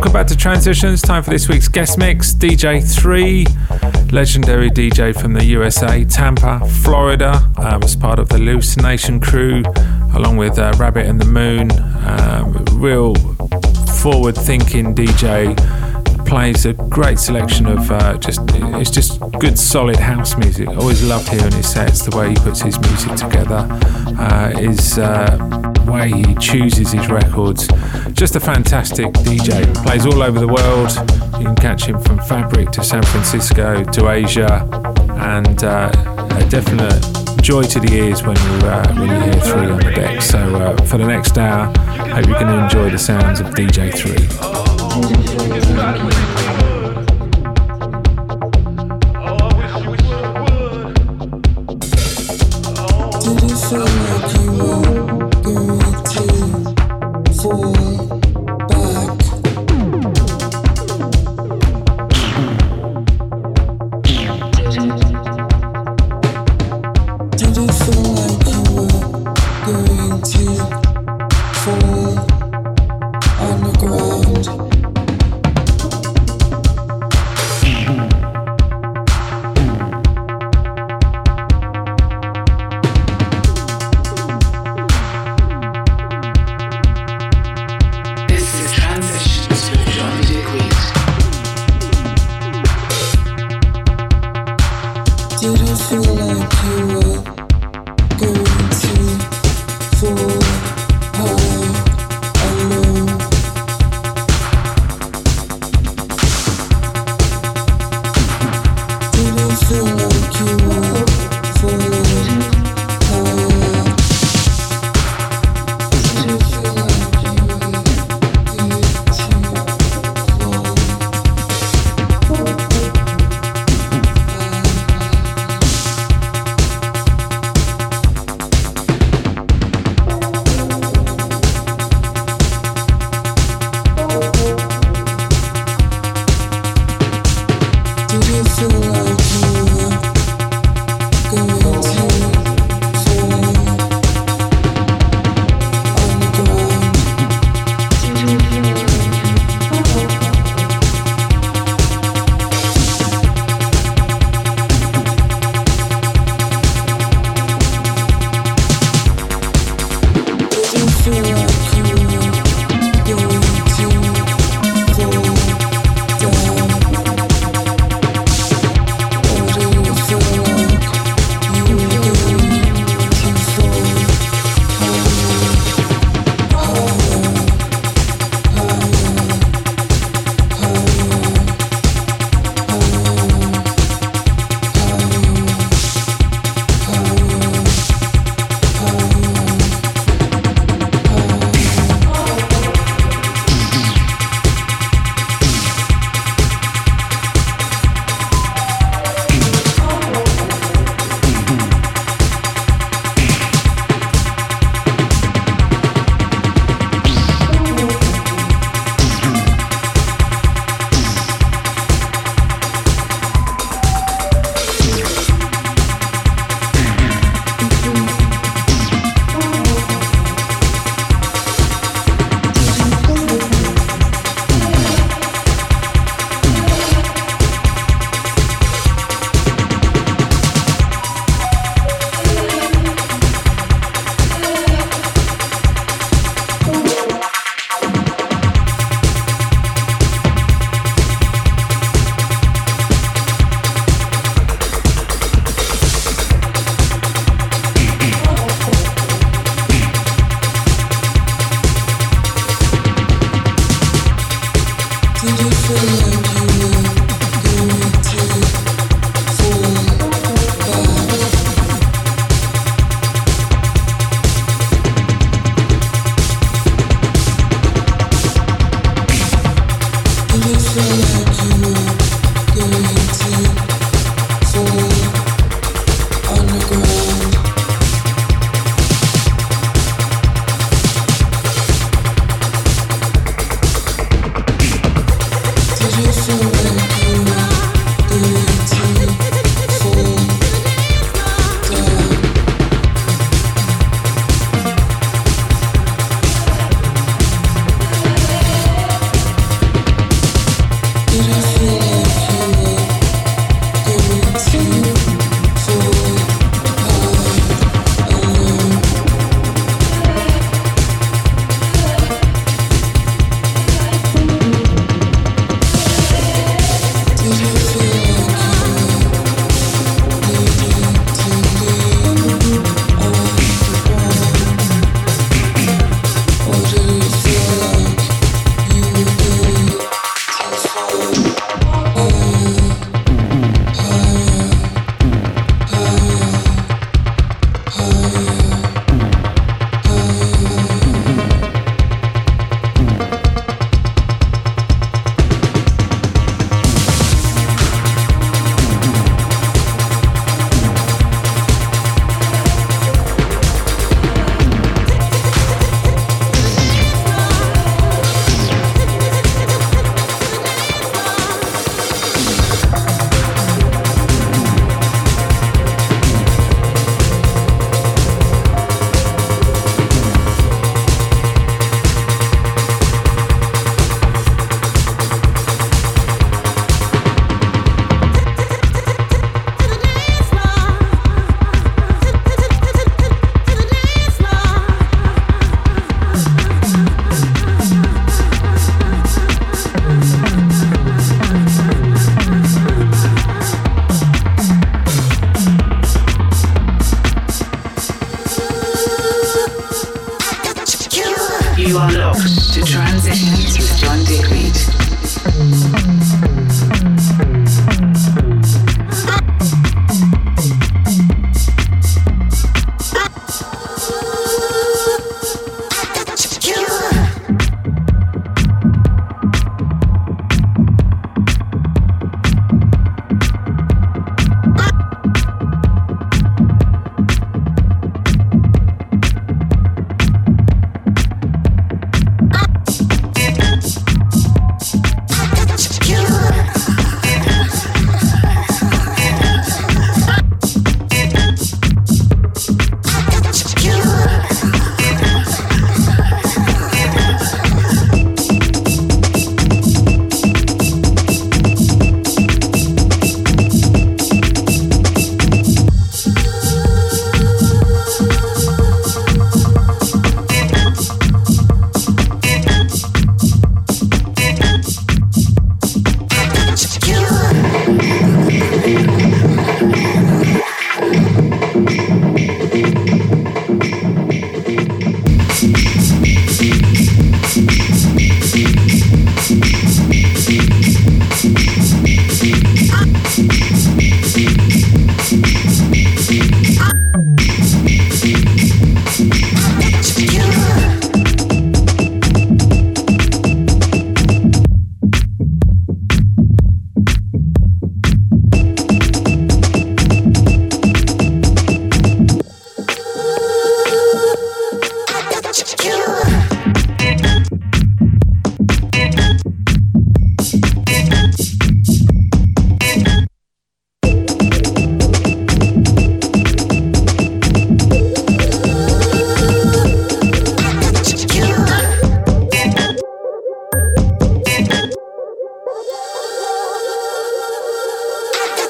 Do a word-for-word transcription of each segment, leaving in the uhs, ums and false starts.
welcome back to Transitions. Time for this week's guest mix. D J three, legendary D J from the U S A, Tampa, Florida, uh, was part of the Loose Nation crew, along with uh, Rabbit and the Moon. Um, real forward-thinking D J, plays a great selection of uh, just, it's just good solid house music. Always loved hearing his sets, the way he puts his music together, uh, his uh, way he chooses his records. Just a fantastic D J. Plays all over the world. You can catch him from Fabric to San Francisco to Asia, and uh, a definite joy to the ears when you uh, when you hear three on the deck. So uh, for the next hour, hope you're going to enjoy the sounds of D J three. Did it feel like you were going to fall back? Did it feel like you were going to fall on the ground?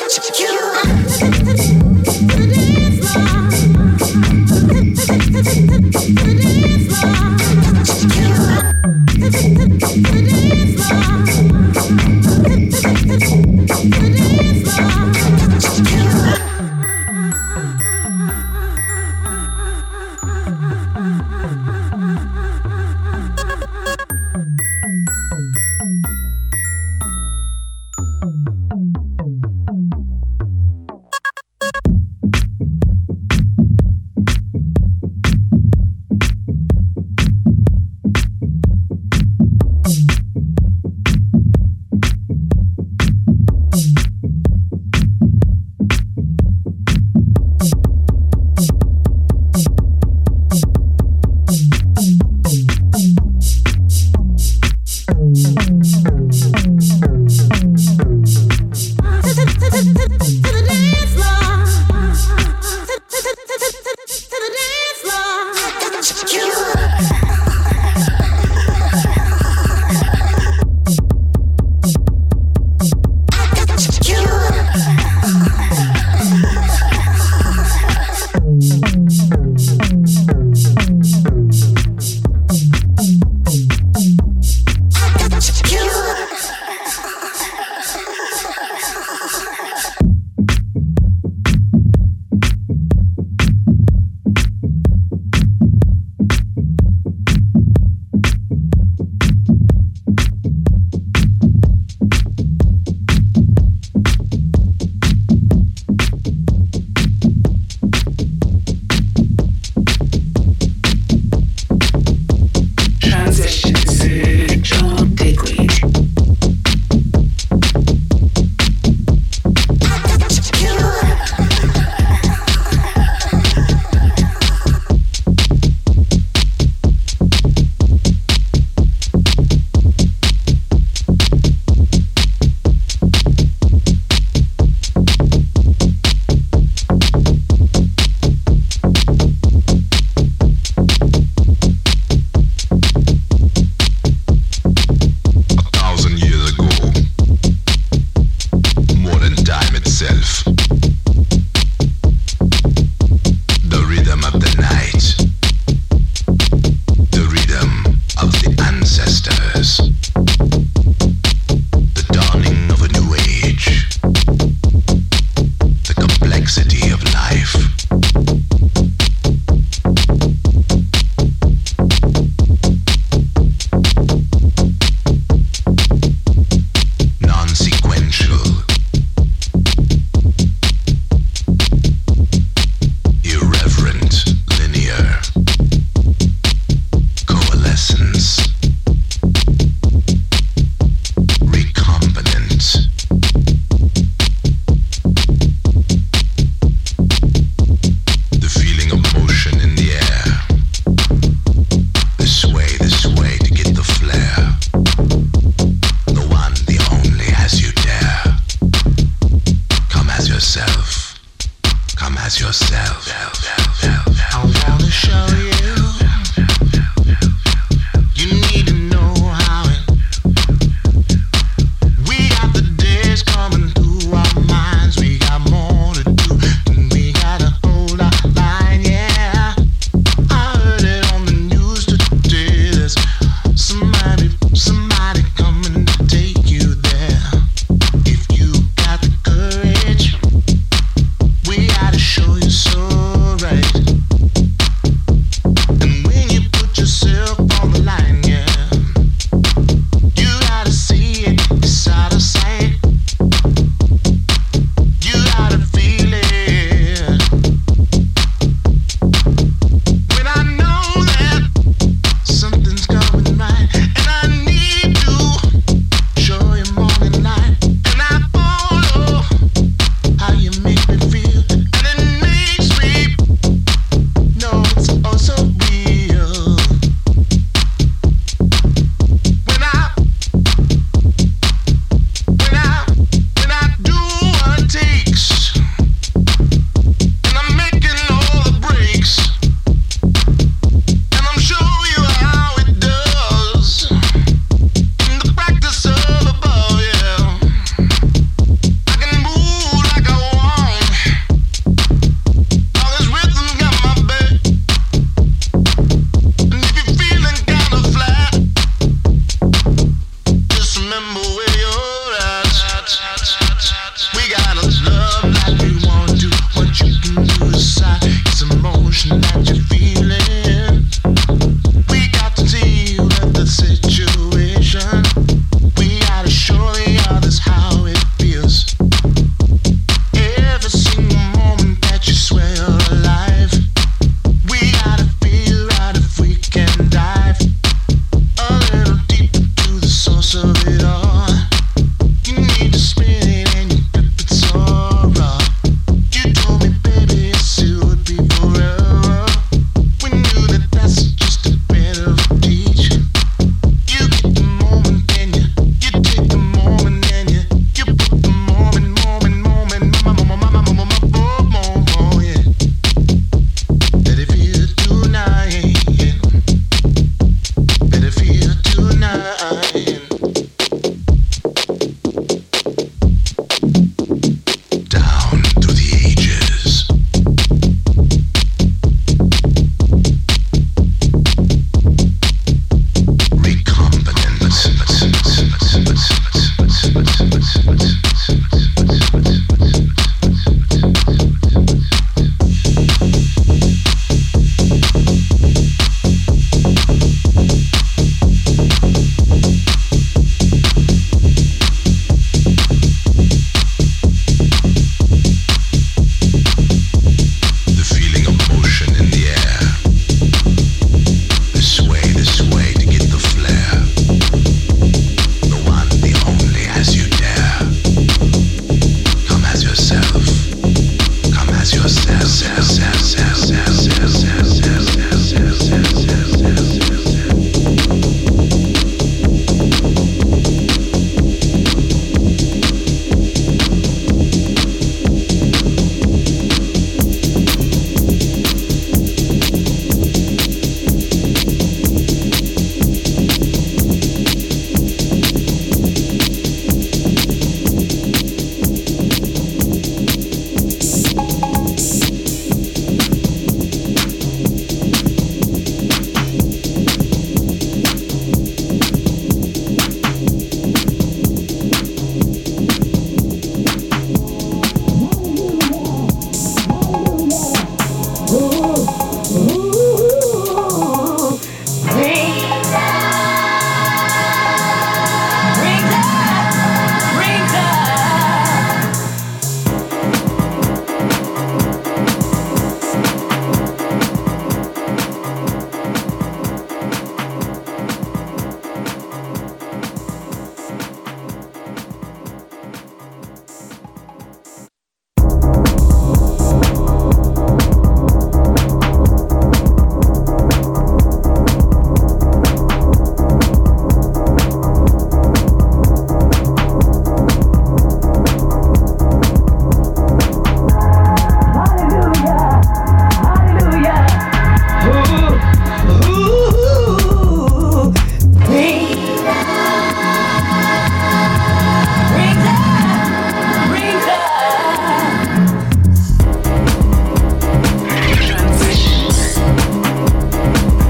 And we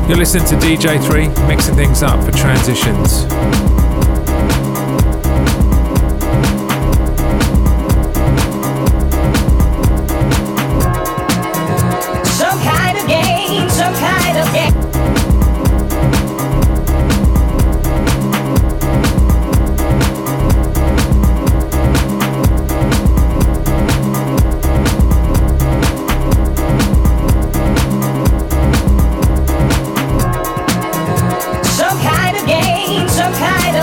You're listening to D J three, mixing things up for transitions. Some kind of game, some kind of game. Some kind of game, some kind of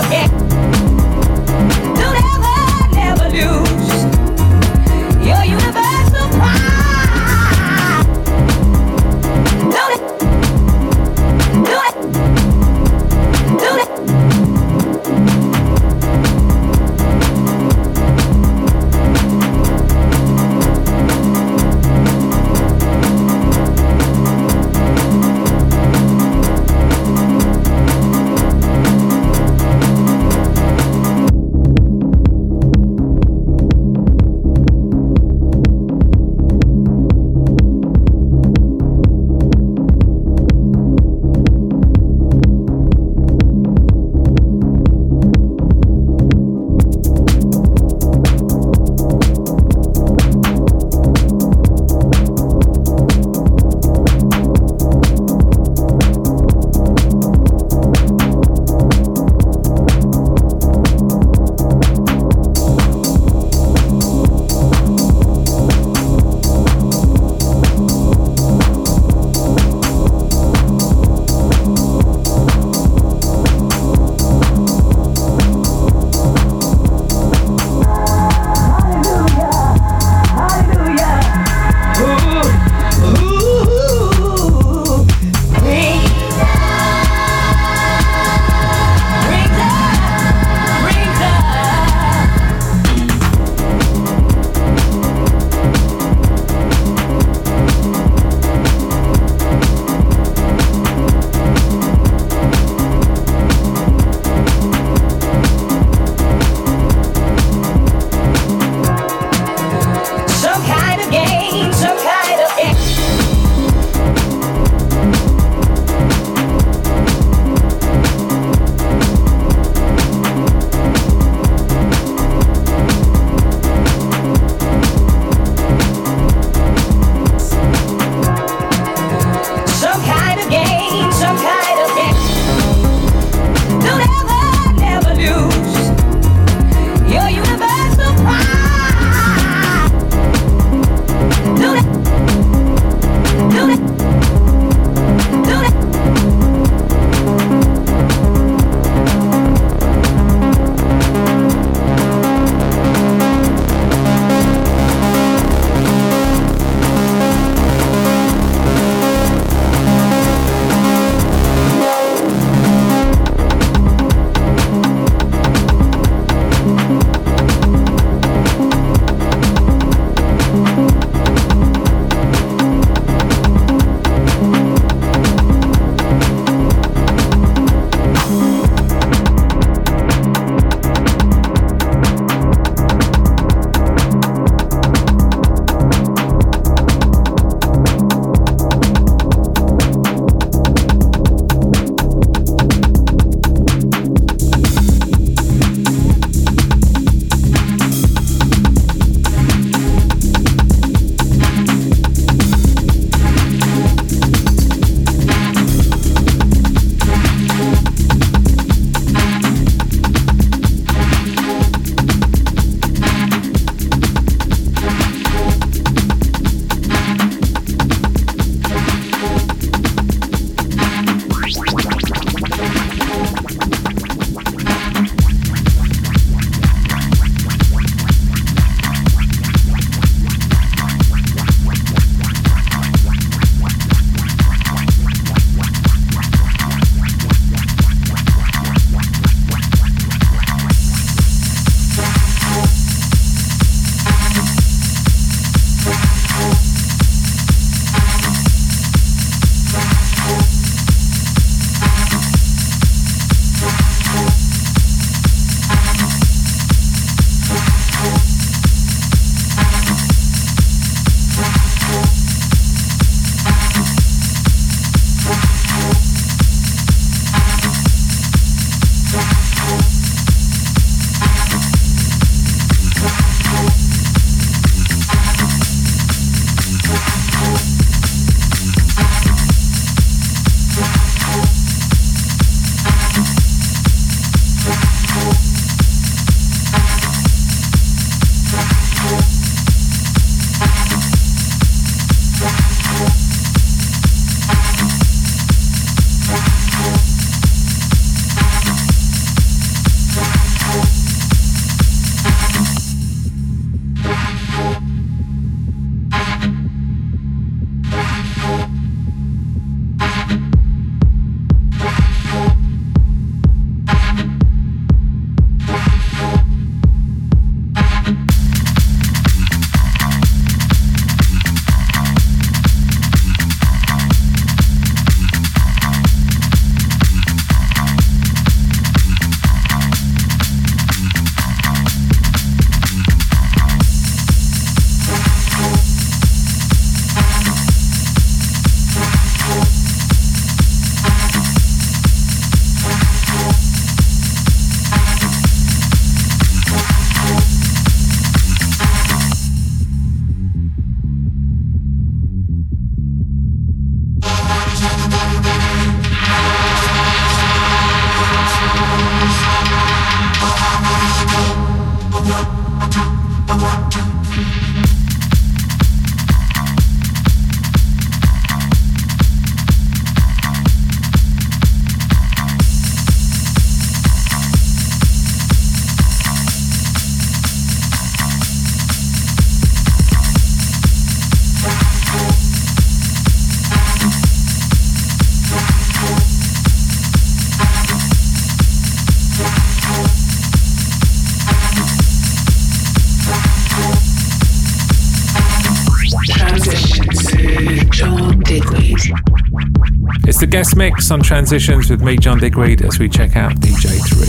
It's the guest mix on Transitions with me, John Digweed, as we check out D J three.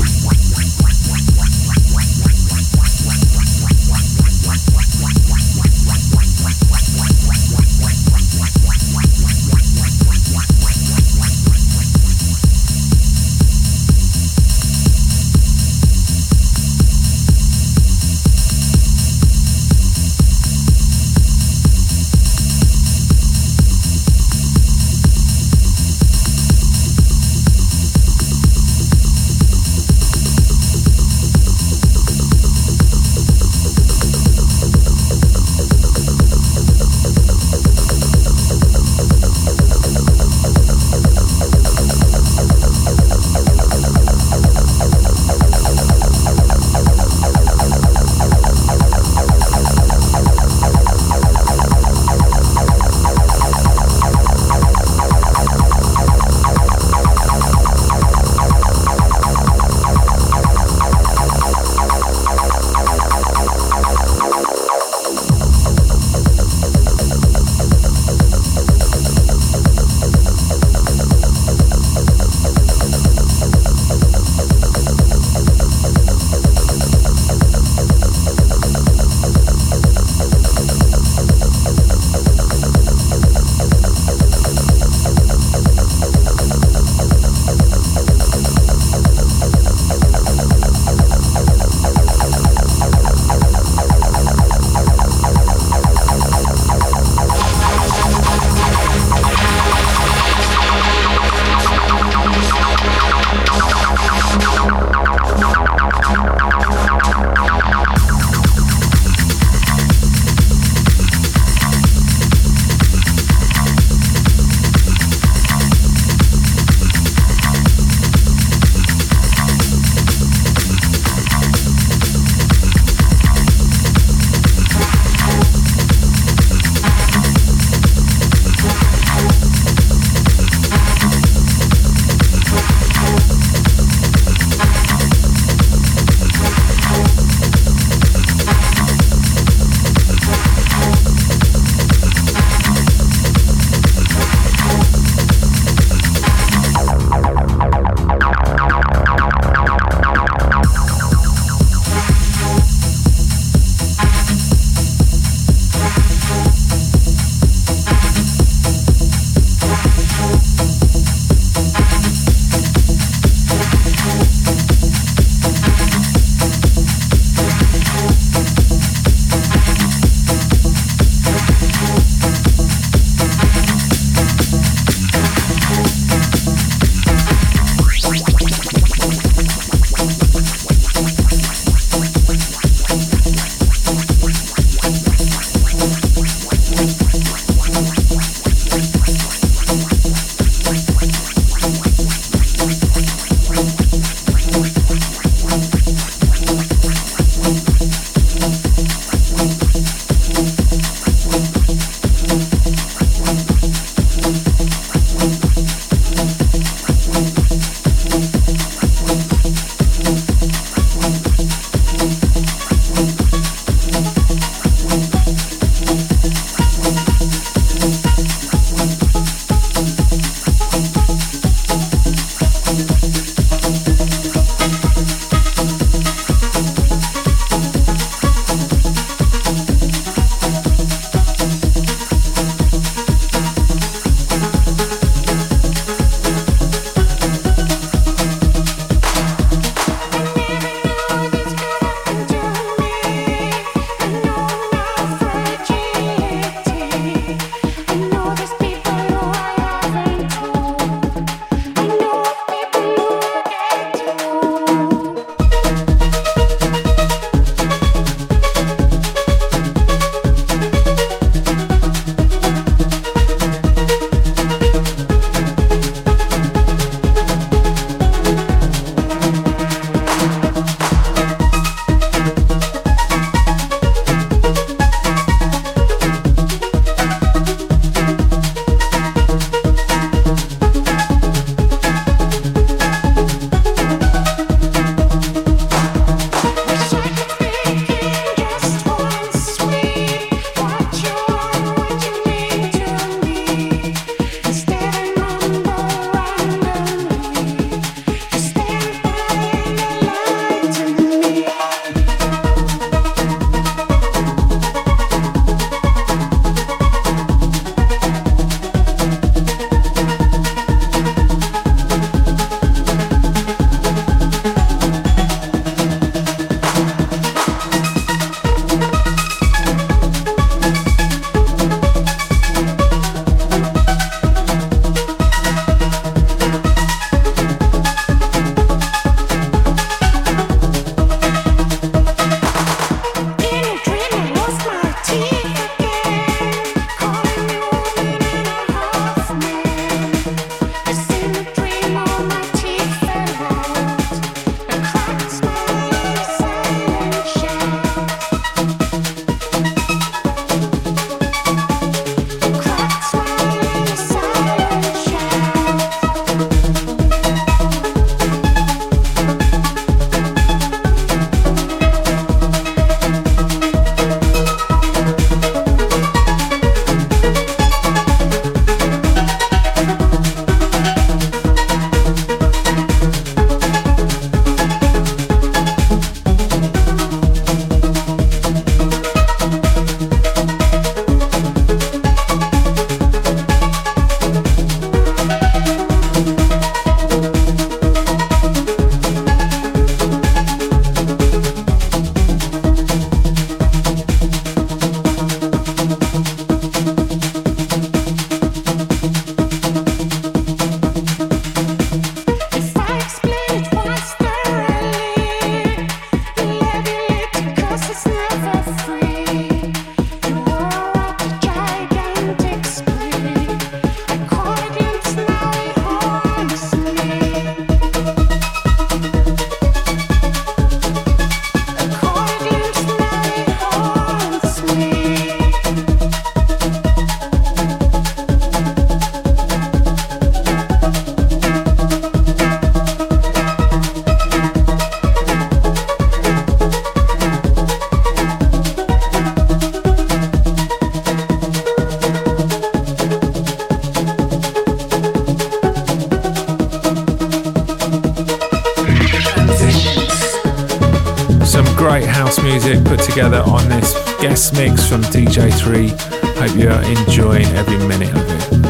together on this guest mix from D J three. Hope you're enjoying every minute of it.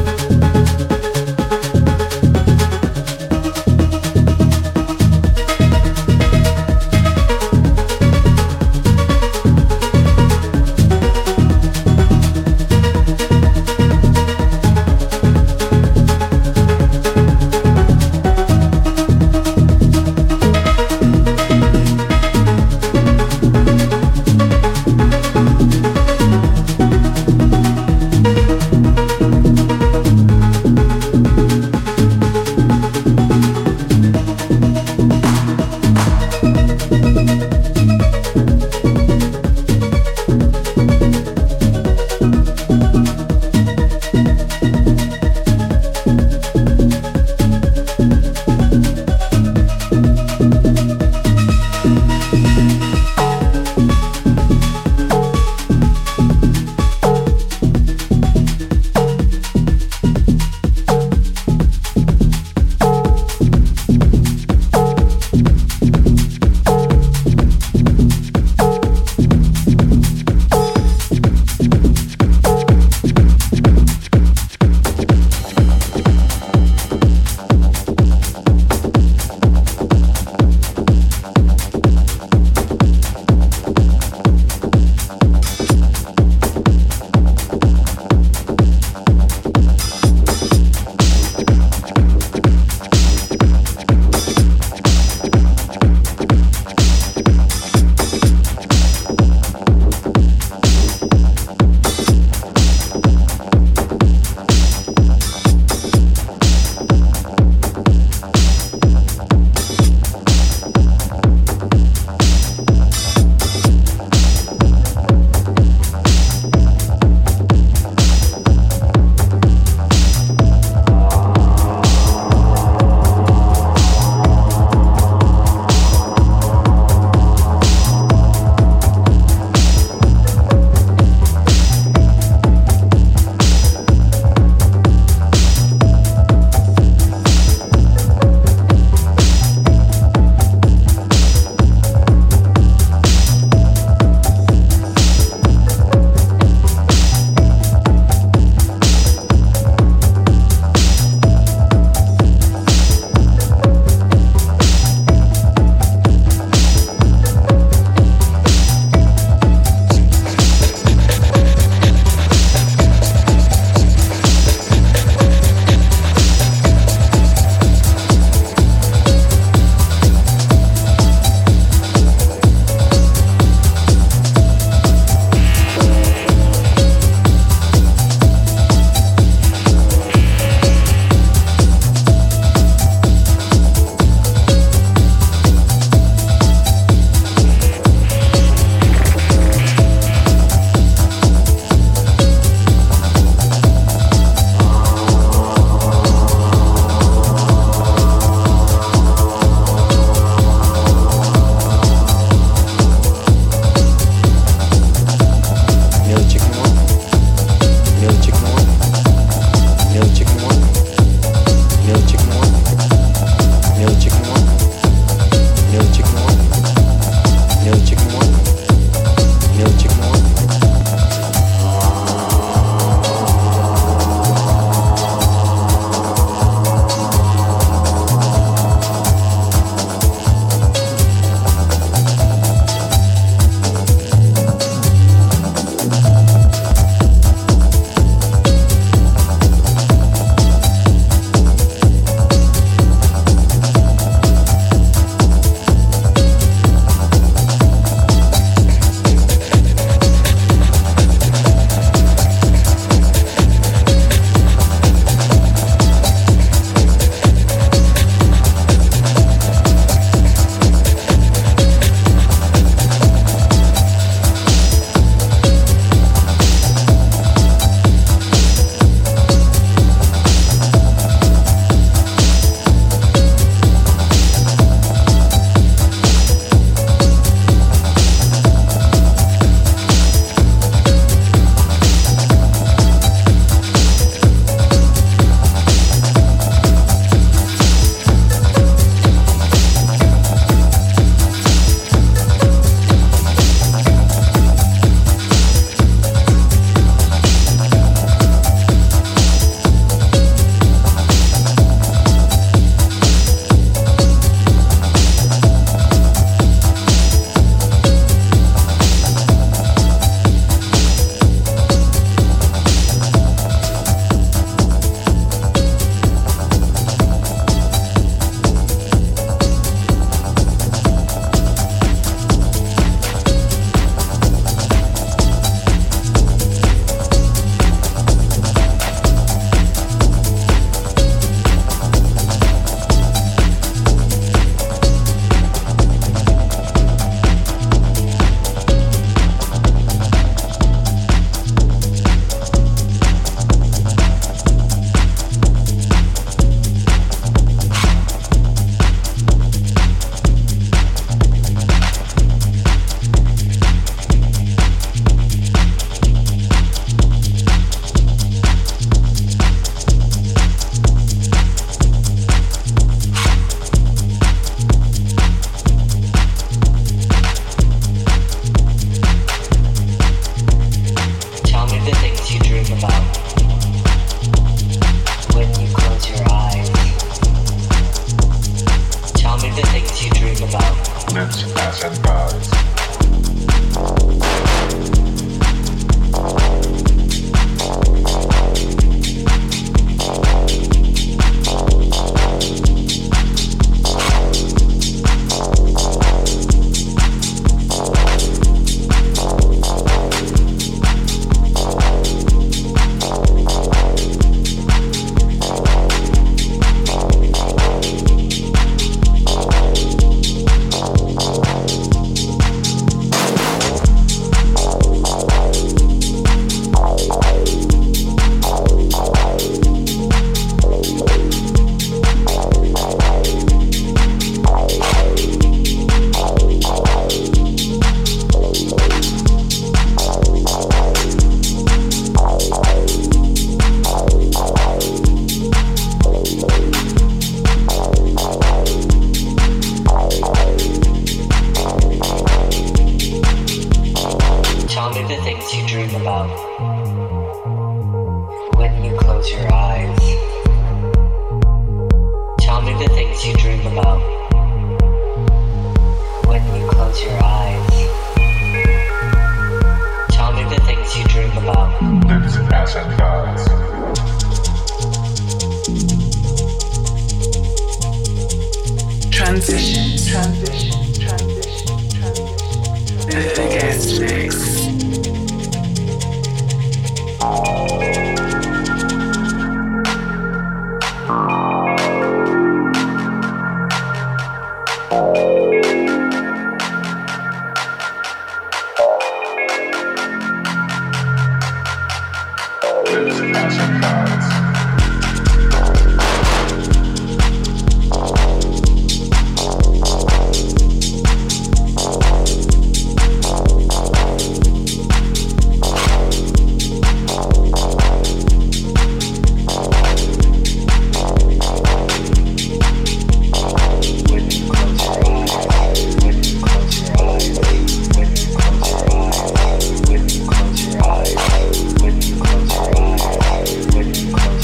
When you close your eyes,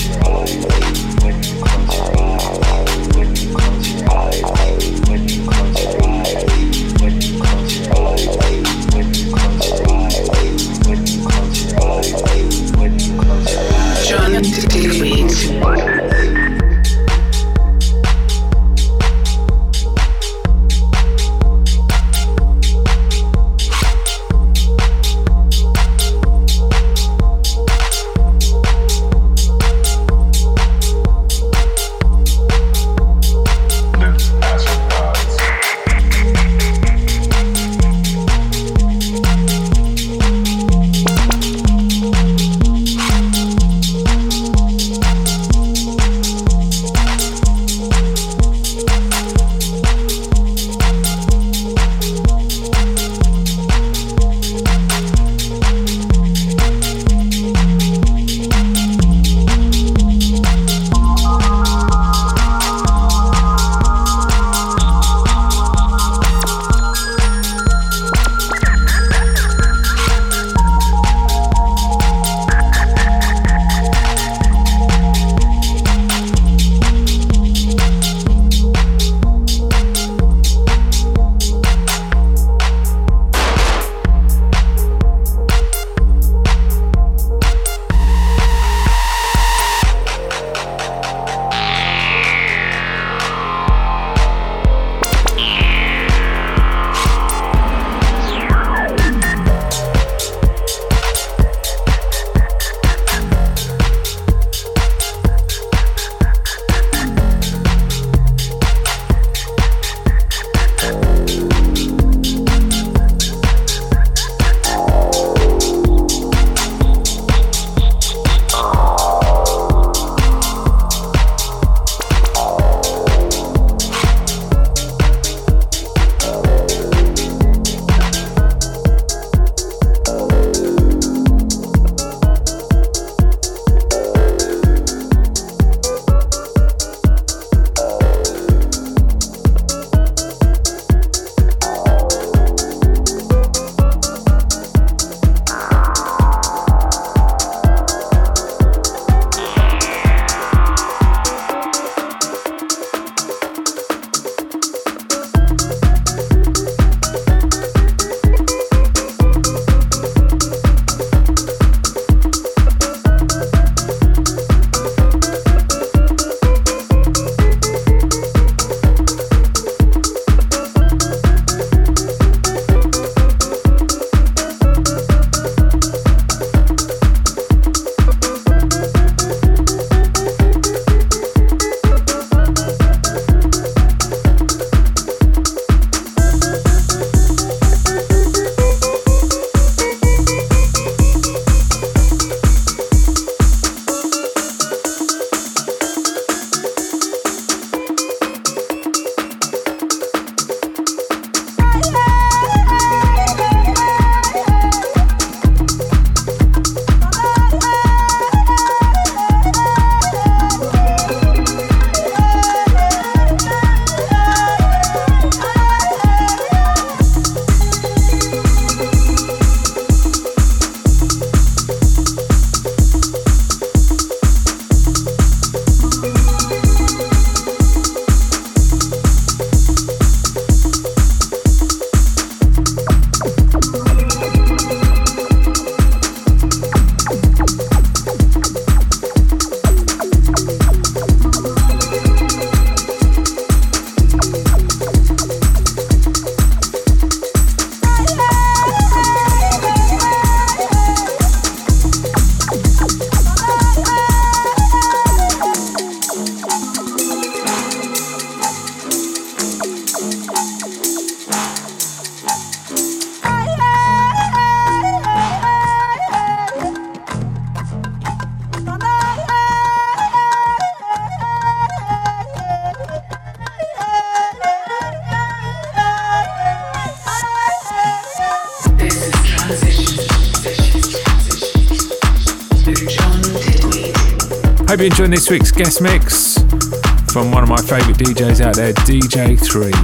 Hope you enjoyed this week's guest mix from one of my favourite D Js out there, D J three.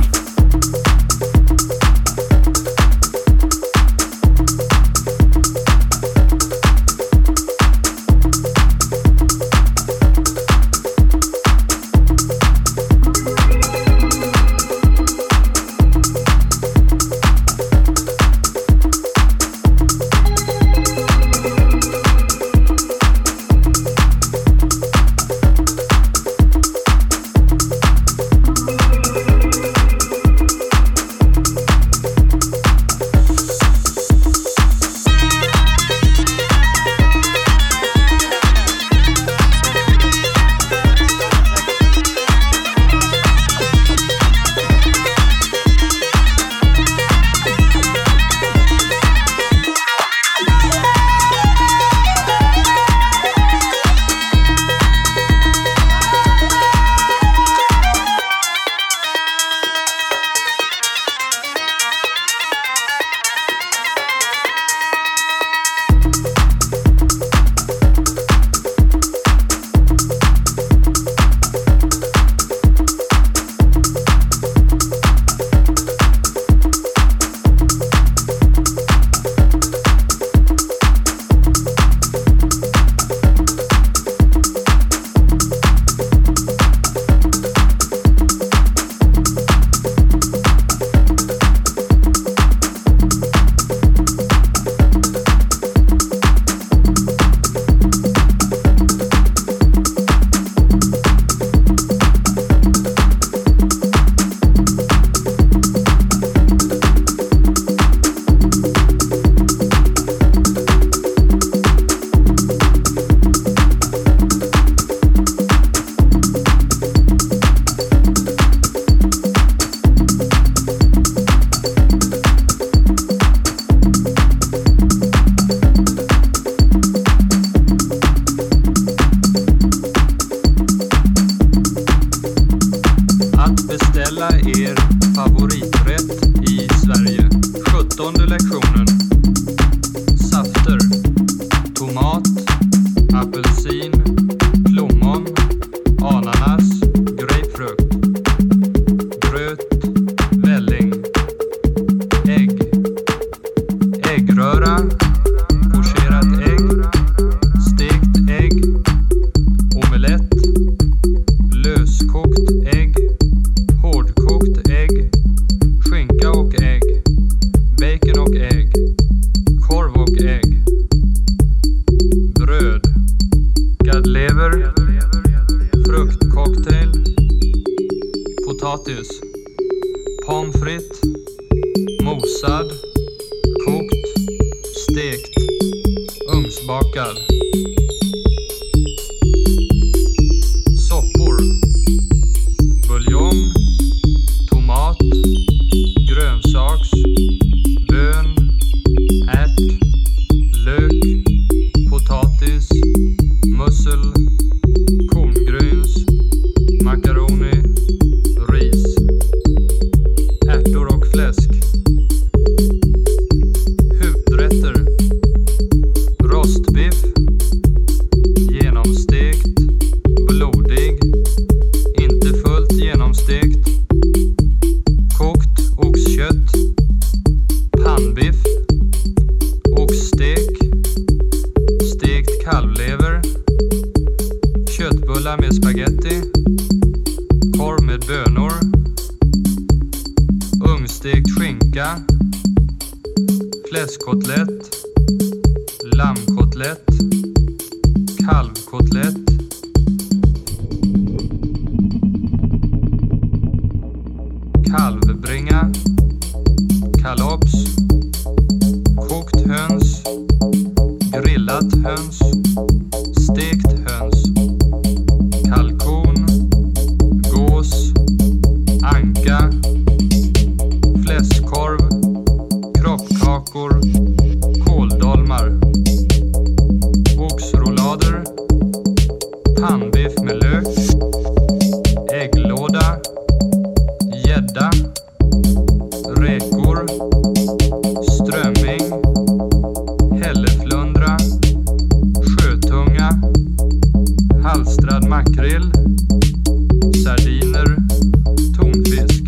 halstrad makrill, sardiner, tonfisk.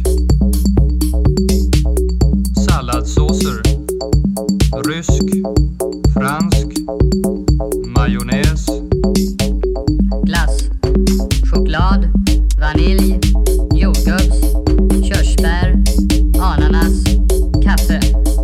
Salladssåser, rysk, fransk, majonnäs. Glass, choklad, vanilj, jordgubbs, körsbär, ananas, kaffe.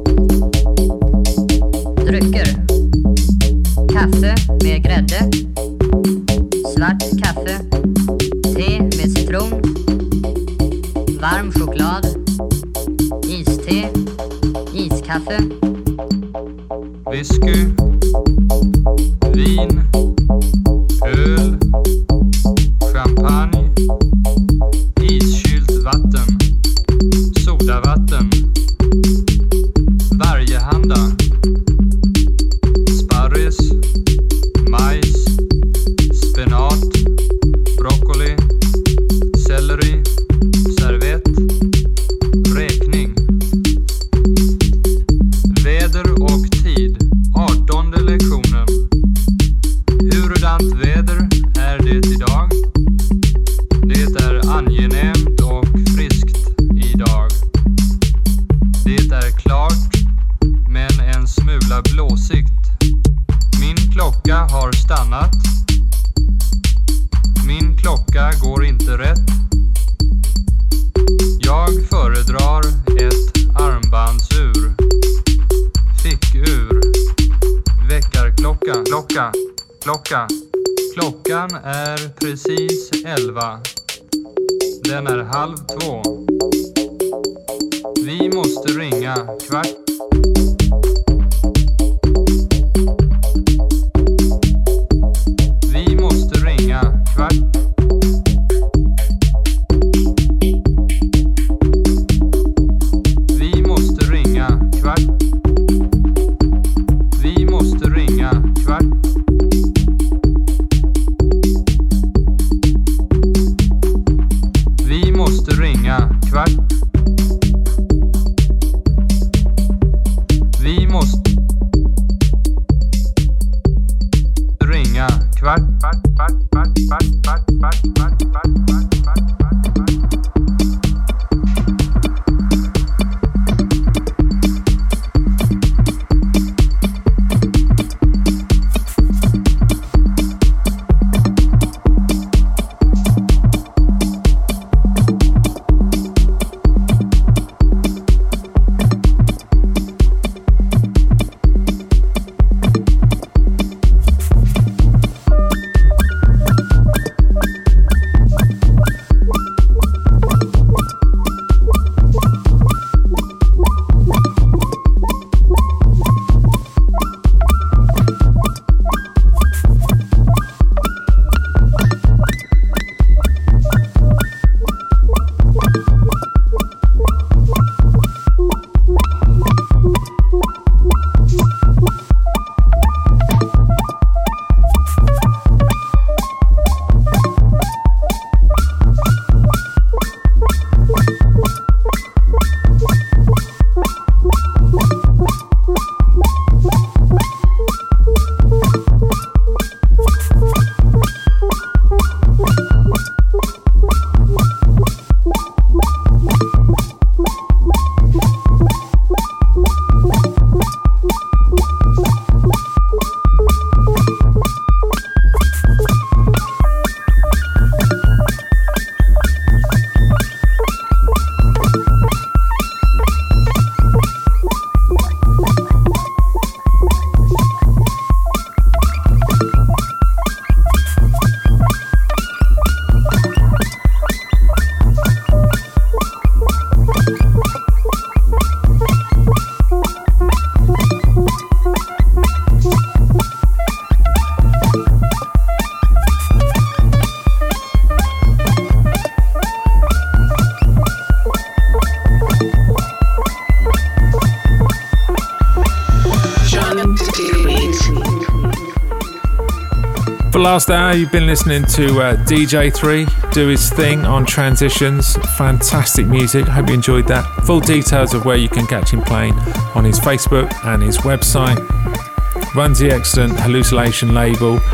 Drycker: kaffe med grädde, svart kaffe, te med citron, varm choklad, iste, iskaffe. Whisky, vin, öl, champagne, iskylt vatten, sodavatten, varjehanda, sparris, majs, spenat, broccoli, selleri, servett, räkning. Väder och tid, artonde lektionen. Hurdant väder är det idag? Det är angenämt och friskt idag. Det är klart, men en smula blåsigt. Min klocka har stannat. Min klocka går inte rätt. Jag föredrar ett armbandsur. Fickur. Väckarklocka. Klocka. Klocka. Klockan är precis elva. Den är halv två. Vi måste ringa kvart. Vi måste ringa kvart. Vi måste ringa kvart. Vi måste ringa kvart. Vi måste ringa kvart. Vi måste ringa kvart. Kvart, kvart, kvart, kvart, kvart, kvart, kvart, kvart, kvart, kvart, kvart. For last hour, you've been listening to uh, D J three do his thing on Transitions. Fantastic music. Hope you enjoyed that. Full details of where you can catch him playing on his Facebook and his website. Runs the excellent Hallucination label, which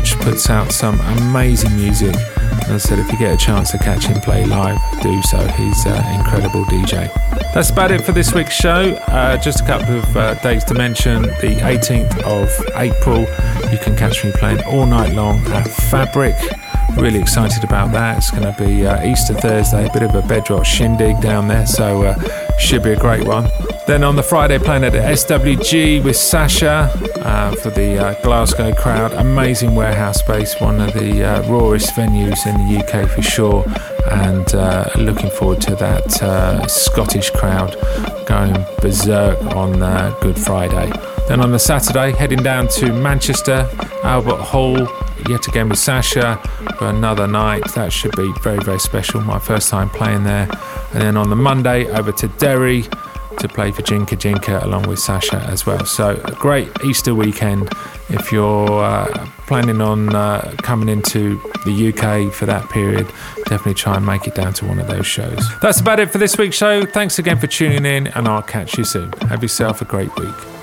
Dutch puts out some amazing music. As I said, if you get a chance to catch him play live, do so. He's an incredible D J. That's about it for this week's show. Uh, just a couple of uh, dates to mention. The eighteenth of April, you can catch me playing all night long at Fabric. Really excited about that. It's going to be uh, Easter Thursday, a bit of a bedrock shindig down there, so uh, should be a great one. Then on the Friday, playing at the S W G with Sasha uh, for the uh, Glasgow crowd. Amazing warehouse space, one of the uh, rawest venues in the U K for sure. And uh, looking forward to that uh, Scottish crowd going berserk on uh, Good Friday. Then on the Saturday, heading down to Manchester, Albert Hall, yet again with Sasha for another night. That should be very, very special. My first time playing there. And then on the Monday, over to Derry to play for Jinka Jinka along with Sasha as well. So a great Easter weekend if you're uh, planning on uh, coming into the U K for that period. Definitely try and make it down to one of those shows. That's about it for this week's show. Thanks again for tuning in, and I'll catch you soon. Have yourself a great week.